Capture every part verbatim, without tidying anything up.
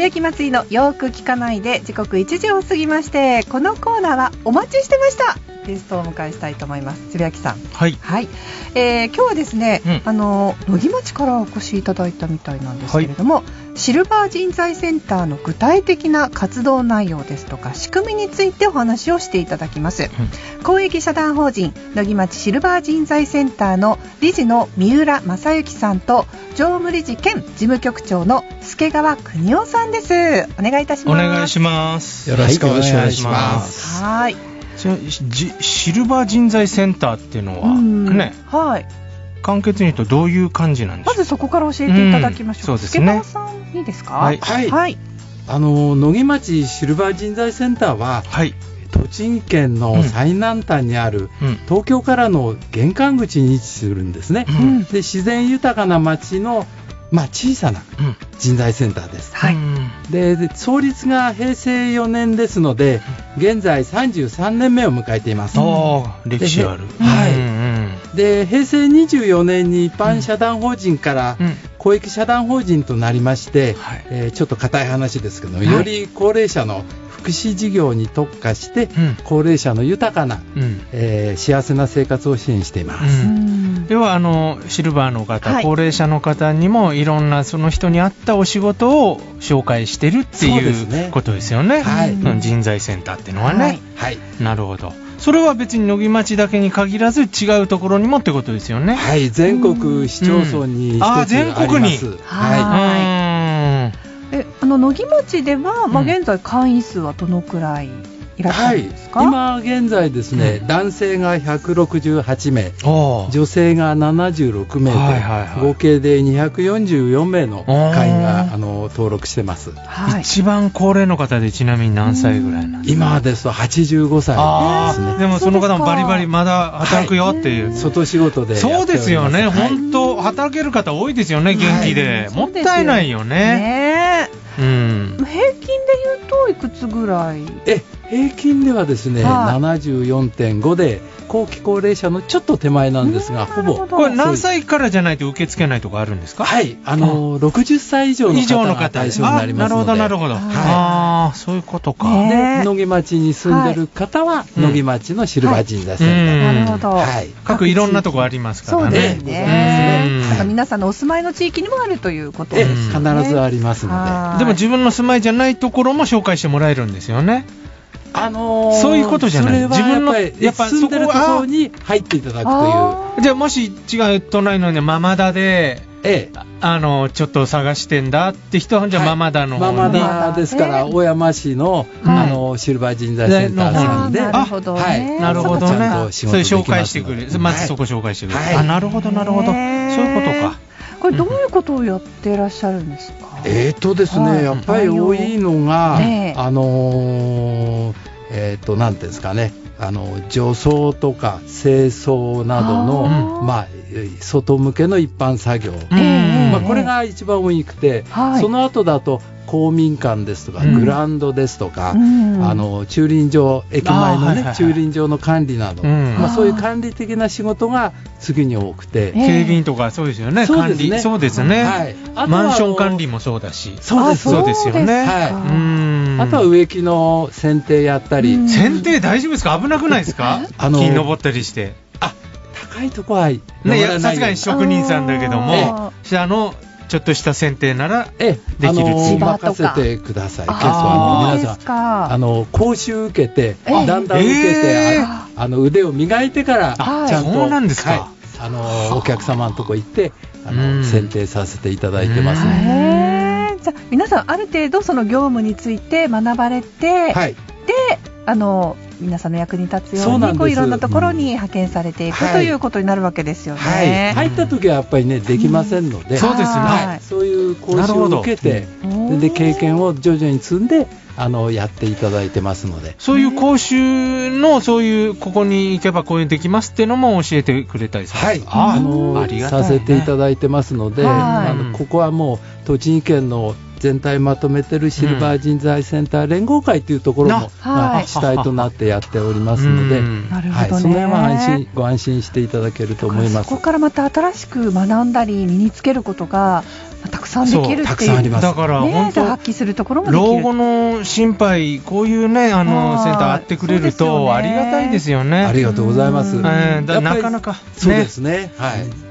谷木松井のよーく聞かないで、時刻いちじを過ぎまして、このコーナーはお待ちしてましたゲストをお迎えしたいと思います。つぶやきさん、 はい、 はい、えー、今日はですね、うん、あの野木町からお越しいただいたみたいなんですけれども、はい、シルバー人材センターの具体的な活動内容ですとか仕組みについてお話をしていただきます、うん、公益社団法人野木町シルバー人材センターの理事の三浦正幸さんと常務理事兼事務局長の助川邦夫さんです。お願いいたします。 お願いします。 よろしくお願いします。 はい、 シルバー人材センターっていうのはね、 はい、 簡潔に言うとどういう感じなんでしょう。 まずそこから教えていただきましょう。 うん、そうですね。 助川さんいいですか。 はい、はいはい、あの野木町シルバー人材センターは、はい、栃木県の最南端にある、うん、東京からの玄関口に位置するんですね、うん、で自然豊かな町の、まあ、小さな人材センターです、うん、で, で創立がへいせいよねんですので、現在さんじゅうさんねんめを迎えています。 あ、歴史ある。 はい、うんうん、でへいせいにじゅうよねんに一般社団法人から公益社団法人となりまして、うん、えー、ちょっと固い話ですけど、はい、より高齢者の福祉事業に特化して、うん、高齢者の豊かな、うん、えー、幸せな生活を支援しています、うん、 ではあのシルバーの方、はい、高齢者の方にもいろんなその人に合ったお仕事を紹介してるっていうことですよね。はい、人材センターっていうのはね、はい、なるほど。それは別に野木町だけに限らず違うところにもってことですよね。 はい、全国市町村に一つあります、うん、あ、全国に。 はい、はい、えあの野木町では、まあ、現在会員数はどのくらいいらっしゃるんですか。 はい、今現在ですね、うん、男性がひゃくろくじゅうはちめい、女性がななじゅうろくめいで、はいはいはい、合計でにひゃくよんじゅうよんめいの会員があの登録してます、 はい、一番高齢の方でちなみに何歳ぐらいなんですか。 今ですとはちじゅうごさいですね。 でもその方もバリバリまだ働くよっていう、はい、 外仕事でやっております。 そうですよね、はい、本当働ける方多いですよね、元気で、はい、もったいないよね。 ね、うん、平均で言うといくつぐらい。 え平均ではですね、はい、ななじゅうよんてんご で後期高齢者のちょっと手前なんですが、ほぼこれ何歳からじゃないと受け付けないとかあるんですか。 はい、あのろくじゅっさい以上の方が対象になりますので。 なるほどなるほど、はい、ああそういうことか。 で野木町に住んでる方は、はい、野木町のシルバー人材センター、 はい、なるほど、はい、 各いろんなとこありますからね。 そうですね、なんか皆さんのお住まいの地域にもあるということですね。 必ずありますので。 でも自分の住まいじゃないところも紹介してもらえるんですよね。 あのー、 そういうことじゃない。 自分のやっぱ住んでるところに入っていただくという。 じゃあもし違う隣のねママダで、ええ、あのちょっと探してんだって人はじゃあママダの方に、 はい、ママダですから、えー、大山市の、うん、あのシルバー人材センターさんで、 なるほどね、 はい、 なるほどね、それ紹介してくれる、まずそこ紹介してくれる、はい、あ、なるほどなるほど、そういうことか。 これどういうことをやってらっしゃるんですか。 えーとですね、はい、やっぱり多いのが、ね、あのー、えーとなんていうんですかね、あの除草とか清掃などの、まあ、外向けの一般作業、まあ、これが一番多くて、はい、その後だと公民館ですとか、うん、グラウンドですとか、うん、あの駐輪場、駅前の、ね、はいはいはい、駐輪場の管理など、うん、まあ、そういう管理的な仕事が次に多くて、 警備員とかそうですよね、 そうですね、 管理、そうですね、はい、あとはマンション管理もそうだし、 そうです、 そうですよね、 はい、うん、あとは植木の剪定やったり、 剪定大丈夫ですか、危なくないですか、あの木登ったりして。 あ、高いとこはね、 さすがに職人さんだけども、あのちょっとした剪定ならできる、あの任せてください。結構あの皆さんあの講習受けて、だんだん受けて、えー、あ, あの腕を磨いてからちゃんと、 そうなんですか、はい、 あのお客様のとこ行ってあの剪定させていただいてますね。 じゃあ皆さんある程度その業務について学ばれて、はい、であの皆さんの役に立つようにこういろんなところに派遣されていく、うん、ということになるわけですよね、はい、 入った時はやっぱりねできませんので、うん、 そうですね、 はい、そういう講習を受けて、で経験を徐々に積んであのやっていただいてますので、 そういう講習のそういうここに行けばこういうできますっていうのも教えてくれたりするんですか。 はい、あのありがたいね、させていただいてますので、はい、あのここはもう栃木県の全体まとめてるシルバー人材センター連合会というところも、うん、まあ、主体となってやっておりますので、はい、その辺は安心ご安心していただけると思います。 そこからまた新しく学んだり身につけることがたくささんできるっていう、 たくさんあります。 だから本当、 ね、発揮するところもできる。 老後の心配、こういうね、あのセンターあってくれるとありがたいですよね。 ありがとうございます。 えー、だなかなか、ね、 そうですね。はい。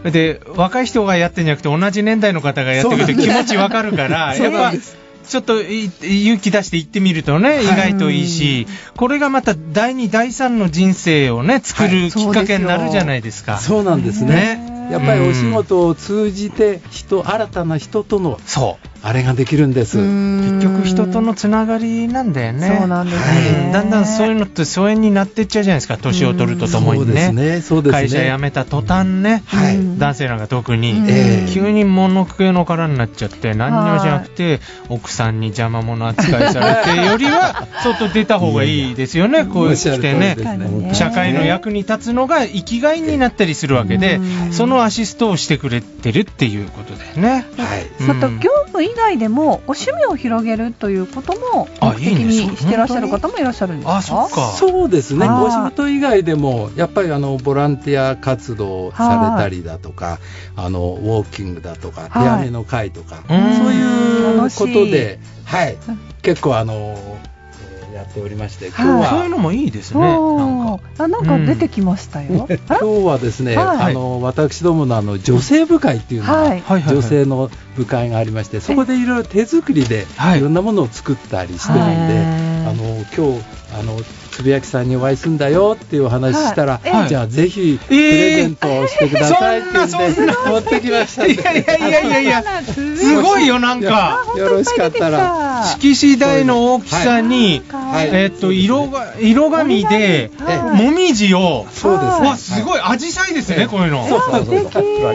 で、若い人がやってんじゃなくて同じ年代の方がやってくると気持ちわかるから、やっぱちょっと勇気出して行ってみるとね、はい、意外といいし、これがまただいにだいさんの人生をね作るきっかけになるじゃないですか。 はい、そうなんですね。ね、やっぱりお仕事を通じて人、新たな人とのそうあれができるんです。 結局人とのつながりなんだよね。 そうなんですね。 はい、だんだんそういうのって疎遠になっていっちゃうじゃないですか、年を取るとともにね。そうですね、そうですね。会社辞めた途端ね、はい、男性なんか特に、えー、急に物食いの殻になっちゃって何にもしなくて奥さんに邪魔者扱いされてよりは外出た方がいいですよね。こう来てね、社会の役に立つのが生きがいになったりするわけで、そのアシストをしてくれてるっていうことだよね。 はい、うん、そと業務以外でも趣味を広げるということも目的にしてらっしゃる方もいらっしゃるんですか？ あ、そっか。 そうですね。お仕事以外でもやっぱりあのボランティア活動されたりだとか、あのウォーキングだとか手編みの会とか、そういうことで、はい、結構あのやっておりまして、今日はそういうのもいいですね。なんかあ、なんか出てきましたよ。 うん、今日はですね、はい、あの私どものあの女性部会っていうのが、はい、女性の部会がありまして、そこでいろいろ手作りでいろんなものを作ったりしてるんで、はい、あの今日あのつぶやきさんにお会いするんだよっていうお話したら、はい、じゃあぜひプレゼントをしてくださいって言って持ってきました。 いやいやいやいやいや、すごいよ。なんかよろしかったら色紙台の大きさに、はい、えー、っと色が色紙でもみじを、そうですね。わ、すごいアジサイですね、こういうの。そうそうそう。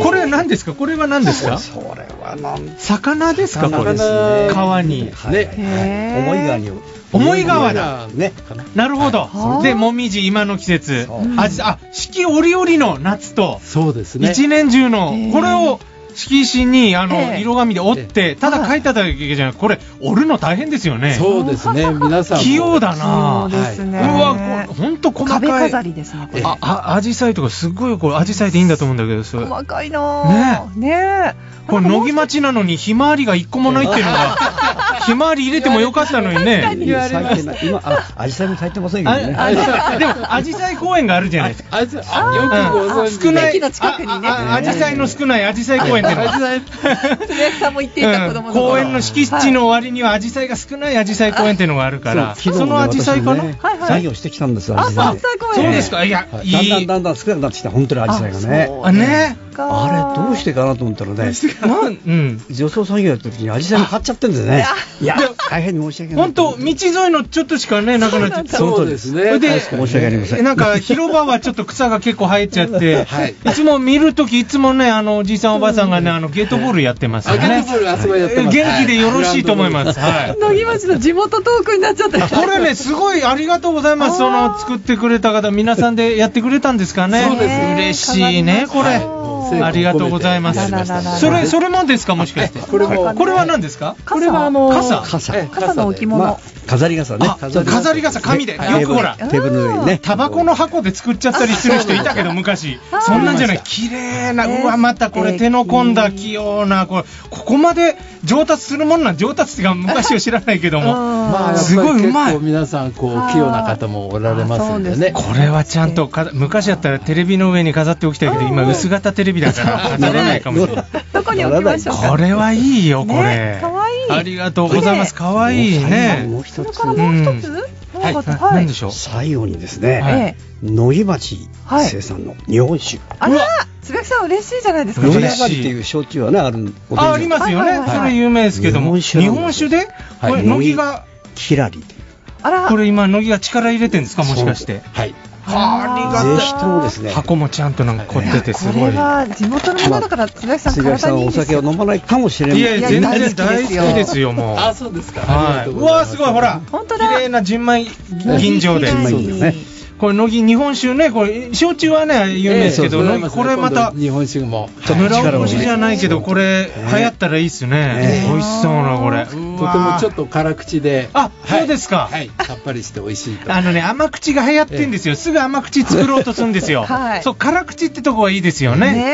これは何ですか？これは何ですか？ それはなん魚ですか？これ川にね、 思い川に思い川だね。なるほど。で、もみじ今の季節、あ、あ、四季折々の夏と、 そうですね。 一年中のこれを色紙にあの色紙で折ってただ書いただけじゃなく、これ折るの大変ですよね。 そうですね。皆さん器用だな。 そうですね。 うわ、本当細かい。 壁飾りですね。 あ、あ、アジサイとかすごいこれアジサイでいいんだと思うんだけど、それ細かいな。ねね。 これ乃木町なのにひまわりが一個もないっていうのがひまわり入れてもよかったのにね。 今あアジサイも咲いてませんけどね。 でもアジサイ公園があるじゃないですか。 あ、よくご存知。 少ない駅の近くにね。 アジサイの少ないアジサイ公園っていうのは。 つぶやきさんも言っていた子供の頃。 公園の敷地の割にはアジサイが少ないアジサイ公園っていうのがあるから、そのアジサイかな。 作業してきたんですよ。 アジサイ公園。 そうですか。いや、 だんだんだんだん少なくなってきた本当にアジサイがね。 あね。 あれどうしてかなと思ったらね、うん、除草作業やった時にアジサイも買っちゃってるんですね。いや、大変申し訳ない。 本当道沿いのちょっとしかねなくなっちゃって。 そうですね。 で、 申し訳ありません。 なんか広場はちょっと草が結構生えちゃって、はい、いつも見るときいつもね、あのおじいさんおばあさんがね、あのゲートボールやってますよね。 ゲートボールあそこやってます。 元気でよろしいと思います。はい。 乃木町の地元トークになっちゃって。 これね、すごいありがとうございます。その作ってくれた方皆さんでやってくれたんですかね。 そうです。 嬉しいねこれ。ありがとうございます。それそれもですか、もしかして。これもこれは何ですか？ これはあの傘傘の置物。 飾り傘ね。 飾り傘紙でよくほらテーブルの上にね。 タバコの箱で作っちゃったりする人いたけど昔。そんなんじゃない。綺麗な、うわまたこれ手の込んだ器用な、これここまで上達するもんなん、上達っていうか昔を知らないけども、 まあすごいうまい。皆さんこう器用な方もおられますんでね。 これはちゃんと昔だったらテレビの上に飾っておきたいけど、今薄型テレビだから飾れないかもしれない。 どこに置きましょうか。 これはいいよこれ。 可愛い。 ありがとうございます。可愛いね。 もう一つ。 もう一つ。 はい。何でしょう。 最後にですね、乃木町生産の日本酒。 あら、つべきさん嬉しいじゃないですか。 乃木上がりっていう焼酎はねある。 あ、ありますよね。それ有名ですけども。日本酒でこれ乃木がキラリ。 あら。これ今乃木が力入れてるんですか、もしかして。 はい。 ありがとう。 ぜひともですね。 箱もちゃんとなんか凝っててすごい。 これは地元のものだからつべきさん体にいいですよ。 お酒を飲まないかもしれない。 いや全然大好きですよもう。 あ、そうですか。 はい。うわすごいほら。 本当だ。 綺麗な純米吟醸で。 そうですね。 これ乃木日本酒ね、これ焼酎はね有名ですけど、これまた日本酒も村おこしじゃないけど、これ流行ったらいいっすね。美味しそうなこれ。とてもちょっと辛口で、 あ、そうですか。 はい、さっぱりして美味しいと。 あのね、甘口が流行ってんですよ。すぐ甘口作ろうとするんですよ。そう、辛口ってとこはいいですよね。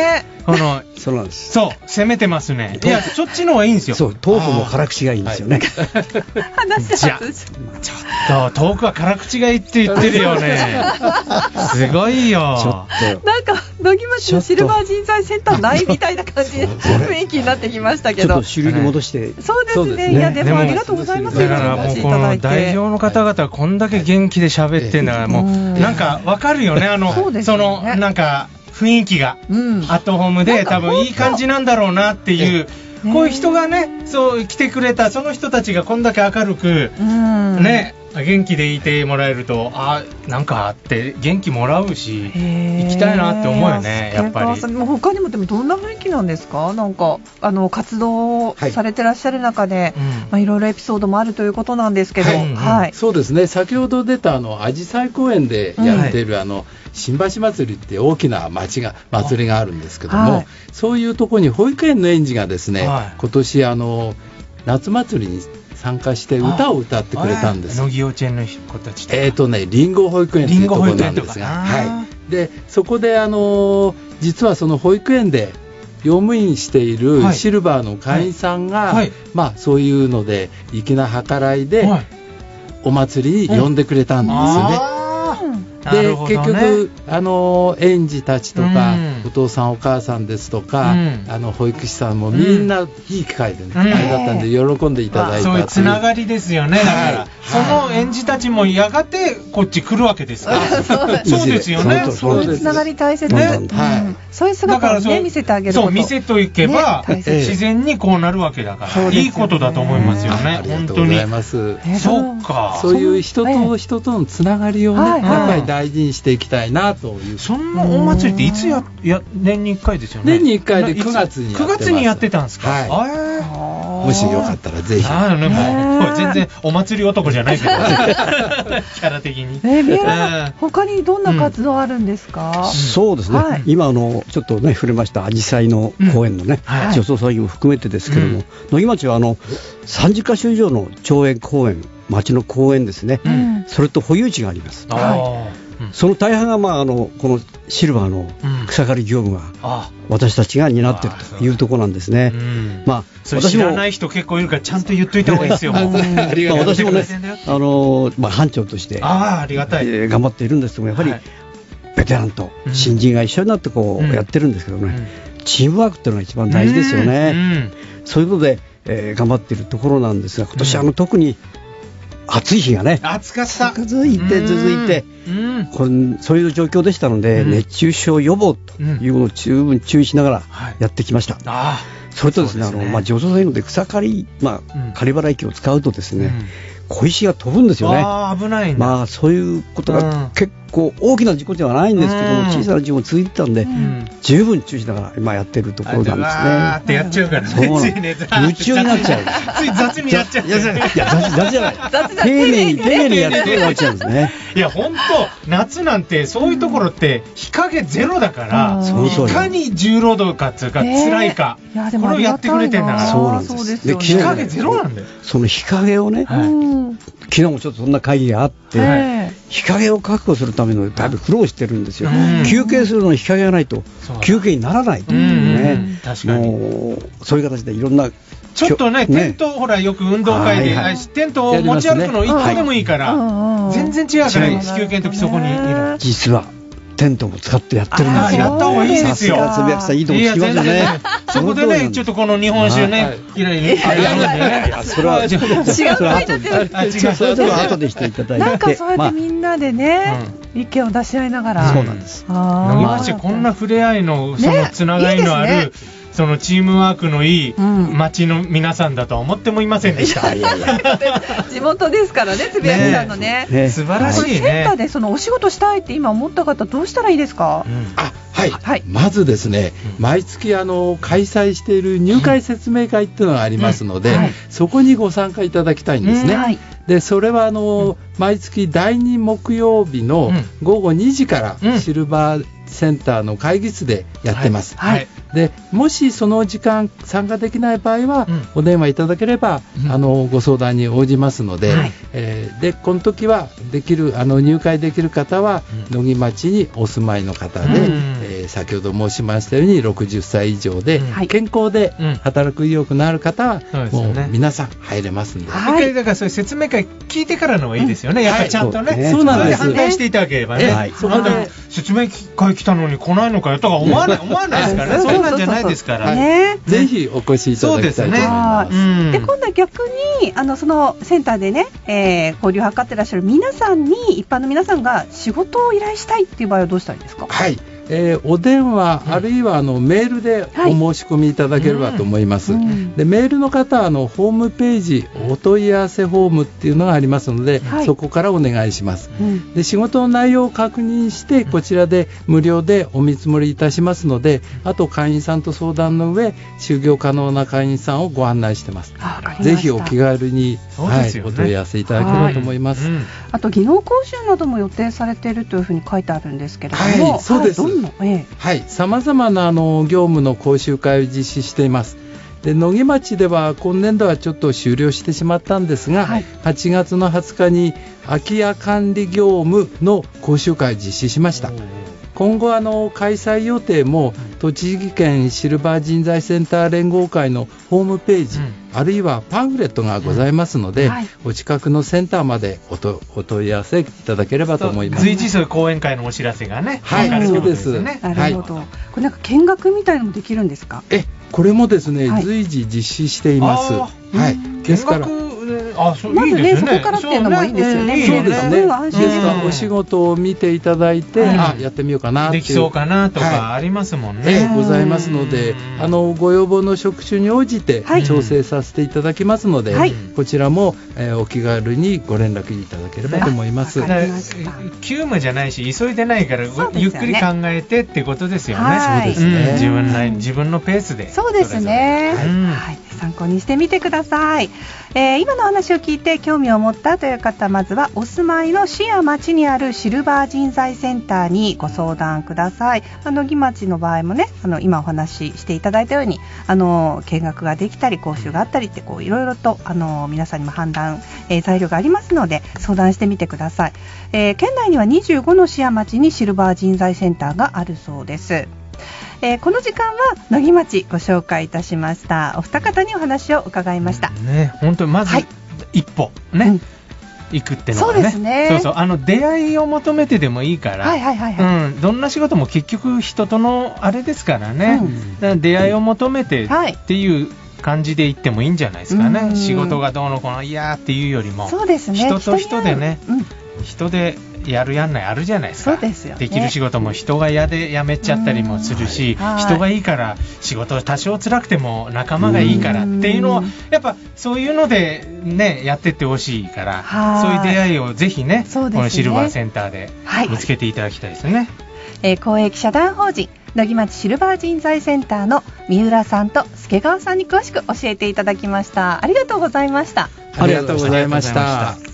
このそうなんです。 そう攻めてますね。いやそっちの方がいいんですよ。 そうトークも辛口がいいんですよね。 話じゃちょっとトークは辛口がいいって言ってるよね。すごいよ。 ちょっとなんか野木町のシルバー人材センターないみたいな感じ雰囲気になってきましたけど。 ちょっと主流に戻して。 そうですね。いやでもありがとうございます。 だからもうこの代表の方々はこんだけ元気で喋ってんだからもうなんかわかるよね。あのそのなんか雰囲気がアットホームで多分いい感じなんだろうなっていう。こういう人がね、そう来てくれたその人たちがこんだけ明るくね、元気でいてもらえると、あなんかあって元気もらうし行きたいなって思うよね。やっぱり他にもでもどんな雰囲気なんですか？なんかあの活動されてらっしゃる中で、はいまあ、いろいろエピソードもあるということなんですけど、はいはい、 そうですね。先ほど出たあのあじさい公園でやっている、うん、あの新橋祭りって大きな町が祭りがあるんですけども、はい、そういうところに保育園の園児がですね、はい、今年あの夏祭りに参加して歌を歌ってくれたんです。 乃木幼稚園の子たちとかえっ、ー、とねりんご保育園というところなんですが、はい、でそこであの実はその保育園で用務員しているシルバーの会員さんが、はいはい、まあそういうので粋な計らいで、はい、お祭りに呼んでくれたんですよね。で、ね、結局あの園児たちとか、うん、お父さんお母さんですとか、うん、あの保育士さんもみんないい機会でね、うん、あれだったんで喜んでいただいた、 そういうつながりですよね。だから、はい、その園児たちもやがてこっち来るわけですから、そうですよね。 そういうつながり大切ね、はい、そういう姿をね見せてあげること、 そう見せといけば、ね、自然にこうなるわけだから、ね、いいことだと思いますよね。 ありがとうございます。 そうか、 そういう人と人とのつながりをね、はい、やっぱり大事にしていきたいなという。 そんなお祭りっていつや、や年にいっかいですよね。 年にいっかいでくがつにやってます。 くがつにやってたんですか。はい、 あもしよかったらぜひ。 あね、もう全然お祭り男じゃないけどキャラ的に。 えー、宮原さん、他にどんな活動あるんですか？ うん、そうですね、はい、今あのちょっとね触れましたあじさいの公園のね、うんはい、除草作業も含めてですけども、うん、野木町はあのさんじゅっかしょ以上の町営公園、町の公園ですね、うん、それと保有地があります。はいうん、その大半が、まあ、あのこのシルバーの草刈り業務が私たちが担っているというところなんですね。 まあ、それ知らない人結構いるからちゃんと言っといた方がいいですよ。もうありがとう私もね、あのまあ、班長としてあありがたい、 えー、頑張っているんですけども、やはり、はい、ベテランと新人が一緒になってこう、うん、やってるんですけどね、うん、チームワークっていうのが一番大事ですよね。うんうん、そういうことで、えー、頑張っているところなんですが、今年、うん、あの特に暑い日がね、 暑かった、 続いて続いて、うんこれそういう状況でしたので、うん、熱中症予防というのを十分注意しながらやってきました。うんはい、それとですね、あのまあ除草作業で草刈り、まあ、うん、刈り払い機を使うとですね、うん、小石が飛ぶんですよね。 あ危ないんだ。 まあそういうことが結構大きな事故ではないんですけども、うん、小さな事故も続いてたんで、うん、十分注意しながら今やってるところなんですね。 あってやっちゃうからね。そうついね、夢中になっちゃう。 つい雑にやっちゃう。いや雑雑じゃない。丁寧に丁寧にやってやっちゃうんですね。 いや本当夏なんてそういうところって日陰ゼロだから、うん、いかに重労働かっていうか辛いか、えー、これをやってくれてんだから。 そうなんです。 で日陰ゼロなんだよ。 その日陰をね、はい、昨日もちょっとそんな会議があって、はい、日陰を確保するためのだいぶ苦労してるんですよ。休憩するのに日陰がないと休憩にならないというね。 確かにもうそういう形でいろんなちょっとね、テントほらよく運動会で、はいはい、テントを持ち歩くのいっこでもいいから、はい、全然違うから、休憩の時そこにいる。 実はテントも使ってやってるんですよ。 やった方がいいですよ。 さすがつぶやきさんいいとこ聞きますよね。 そこでねちょっとこの日本酒ねいらいらいやそれは違う回だって。違うそれは後でしていただいて。 なんかそうやってみんなでね意見を出し合いながら。 そうなんです。 野木町こんな触れ合いのそのつながりのある。そのチームワークのいい町の皆さんだとは思ってもいませんでした。 いやいや地元ですからね、つぶやきさんのね。 ね素晴らしいね。 センターでそのお仕事したいって今思った方どうしたらいいですか？ うん、あはい、はい、まずですね、うん、毎月あの開催している入会説明会っていうのがありますので、うんうんはい、そこにご参加いただきたいんですね。うんはい、でそれはあの、うん、毎月だいに木曜日のごごにじからシルバーセンターの会議室でやってます。はいはい、でもしその時間参加できない場合は、うん、お電話いただければ、うん、あのご相談に応じますので、はいえー、でこの時はできるあの入会できる方は、うん、野木町にお住まいの方で、うんええー、先ほど申しましたようにろくじゅっさい以上で、うん、健康で働く意欲のある方は、うん、もう皆さん入れますんで、 はい、だからそういう説明会聞いてからの方がいいですよね、うん、やっぱりちゃんとね、はい、 そうなんです。 反対していただければね、はい、そこで説明会来たのに来ないのかよとか思わない思わないですからねそうなんじゃないですから、 ね、ぜひお越しいただきたいと思います。 そうですね、うん、で今度は逆にあのそのセンターでね、えー、交流を図ってらっしゃる皆さんに一般の皆さんが仕事を依頼したいっていう場合はどうしたらいいですか？ はい、えー、お電話、うん、あるいはあのメールでお申し込みいただければと思います、はい、うん、でメールの方はあのホームページお問い合わせフォームっていうのがありますので、はい、そこからお願いします、うん、で仕事の内容を確認してこちらで無料でお見積もりいたしますので、あと会員さんと相談の上就業可能な会員さんをご案内してます。ぜひお気軽に、はい、お問い合わせいただければと思います、はい、うん、 あと技能講習なども予定されているというふうに書いてあるんですけれども、 はい、そうです、はい、はい、様々なあの業務の講習会を実施しています。で野木町では今年度はちょっと終了してしまったんですが、はい、はちがつのはつかに空き家管理業務の講習会を実施しました。今後あの開催予定も栃木県シルバー人材センター連合会のホームページ、うん、あるいはパンフレットがございますので、うん、はい、お近くのセンターまで お, とお問い合わせいただければと思います。 随時そういう講演会のお知らせがね、 はい、そうです。 なるほど、はい、これなんか見学みたいなのもできるんですか？ えこれもですね、はい、随時実施しています。はい、ですからあそうまずね、いいですね、そこからっていうのもいいですよね。 そうですね。ですからお仕事を見ていただいて、うん、あやってみようかなっていうできそうかなとかありますもんね。 はい、えー、ございますので、あのご要望の職種に応じて調整させていただきますので、はい、こちらも、えー、お気軽にご連絡いただければと思います。 ね、急務じゃないし急いでないから、ね、ゆっくり考えてってことですよね。 はい、そうですね、 うん、自分な自分のペースで。 そうですね。はい、はい、参考にしてみてください。えー、今の話を聞いて興味を持ったという方、まずはお住まいの市や町にあるシルバー人材センターにご相談ください。あの野木町の場合もね、あの今お話ししていただいたようにあの見学ができたり講習があったりってこういろいろとあの皆さんにも判断、えー、材料がありますので相談してみてください。えー、県内にはにじゅうごの市や町にシルバー人材センターがあるそうです。えー、この時間は野木町ご紹介いたしました。お二方にお話を伺いました、 ね、本当にまず一歩、ね、うん、行くってのがね、 そうですね、 そうそう、あの出会いを求めてでもいいから、 はいはいはいはい、 うん、どんな仕事も結局人とのあれですからね、うん、だから出会いを求めてっていう感じで行ってもいいんじゃないですかね、うん、仕事がどうのこうのいやーっていうよりも、 そうですね、 人と人でね、人でやるやんないあるじゃないですか。 そうですよね、 できる仕事も人が嫌で辞めちゃったりもするし、はい、人がいいから仕事多少辛くても仲間がいいからっていうのはやっぱそういうのでねやってってほしいから、そういう出会いをぜひ ね, ねこのシルバーセンターで見つけていただきたいですね。はい、 えー、公益社団法人野木町シルバー人材センターの三浦さんと助川さんに詳しく教えていただきました。ありがとうございました。 ありがとうございました。